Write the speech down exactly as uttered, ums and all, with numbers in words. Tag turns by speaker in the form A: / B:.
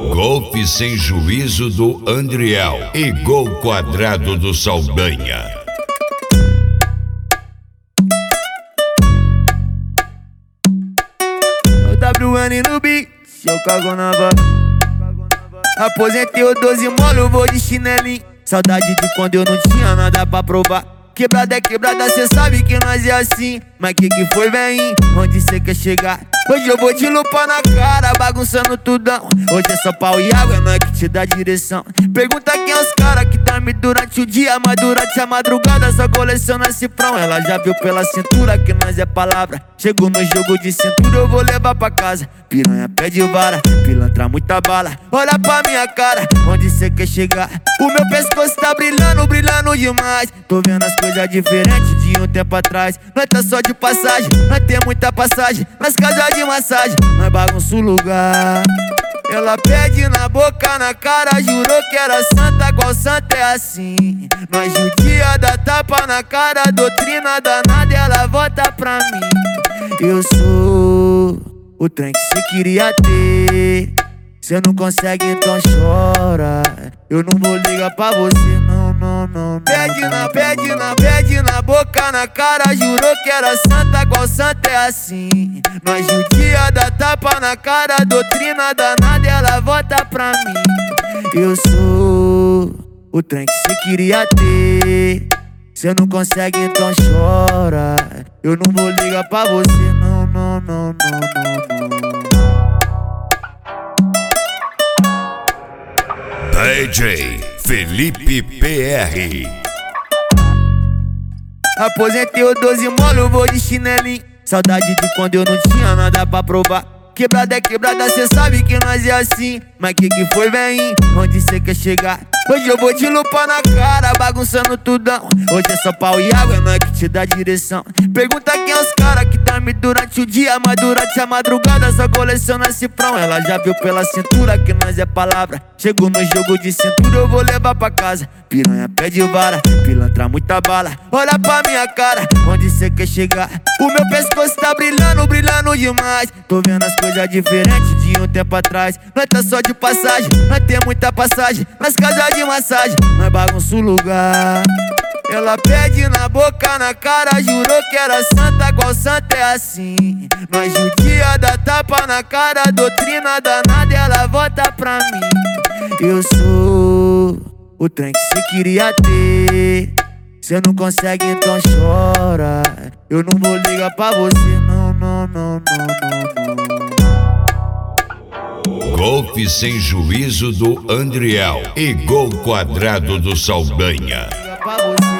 A: Golpe sem juízo do Andriel e gol quadrado do Saldanha.
B: O W N no beat, se eu cago na vaga. Aposentei o doze molo, vou de chinelinho. Saudade de quando eu não tinha nada pra provar. Quebrada é quebrada, cê sabe que nós é assim. Mas que que foi, vem? Onde cê quer chegar? Hoje eu vou te lupar na cara, bagunçando tudão. Hoje é só pau e água, é nós que te dá direção. Pergunta quem é os cara que dorme durante o dia, mas durante a madrugada só coleciona cifrão. Ela já viu pela cintura que nós é palavra. Chegou no jogo de cintura, eu vou levar pra casa. Piranha pede vara, pilantra muita bala. Olha pra minha cara, onde cê quer chegar? O meu pescoço tá brilhando, brilhando demais. Tô vendo as coisas diferentes de um tempo atrás. Nós tá só de passagem, nós tem muita passagem. Nas casas de massagem, nós bagunça o lugar. Ela pede na boca, na cara, jurou que era santa, qual santa é assim? Nós judia dá tapa na cara, doutrina danada, ela volta pra mim. Eu sou o trem que cê queria ter. Cê não consegue, então chora. Eu não vou ligar pra você, não, não, não, não. Pede na, pede na, pede na boca, na cara, jurou que era santa, qual santa é assim? Nós judia dá tapa na cara, doutrina danada, ela volta pra mim. Eu sou o trem que cê queria ter. Cê não consegue, então chora. Eu não vou ligar pra você, não, não, não, não, não, não.
A: D J Felipe P R.
B: Aposentei o doze molo, vou de chinelinho. Saudade de quando eu não tinha nada pra provar. Quebrada é quebrada, cê sabe que nós é assim. Mas que que foi, vem? Onde cê quer chegar? Hoje eu vou te lupar na cara, bagunçando tudão. Hoje é só pau e água, é nós que te dá direção. Pergunta quem é os cara que dorme durante o dia, mas durante a madrugada só coleciona cifrão. Ela já viu pela cintura que nós é palavra. Chegou no jogo de cintura, eu vou levar pra casa. Piranha pede vara, pilantra muita bala. Olha pra minha cara, onde cê quer chegar? O meu pescoço tá brilhando, brilhando demais. Tô vendo as coisas diferentes de um tempo atrás. Nós tá só de passagem, nós tem muita passagem. Nas casas de massagem, nós bagunça o lugar. Ela pede na boca, na cara, jurou que era santa, qual santa é assim? Nós judia dá tapa na cara, doutrina danada, ela volta pra mim. Eu sou o trem que cê queria ter. Cê não consegue, então chora. Eu não vou ligar pra você, não, não, não, não, não, não.
A: Golpe sem juízo do Andriel e gol quadrado do Saldanha.